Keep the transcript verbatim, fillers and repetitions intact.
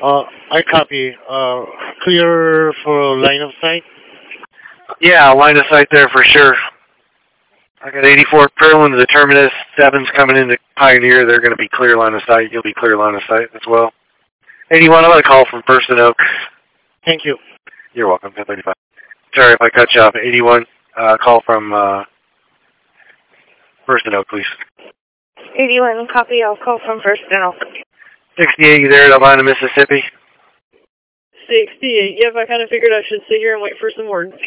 Uh, I copy. Uh, clear for line of sight. Yeah, line of sight there for sure. I got eighty-four Perlin to the Terminus, sevens coming into Pioneer. They're going to be clear line of sight. You'll be clear line of sight as well. eighty-one, I'm going to call from First and Oak. Thank you. You're welcome, ten thirty-five. Sorry if I cut you off. eighty-one, uh, call from uh, First and Oak, please. eighty-one, copy. I'll call from First and Oak. sixty-eight, you there at Atlanta, Mississippi? sixty-eight. Yep, I kind of figured I should sit here and wait for some word.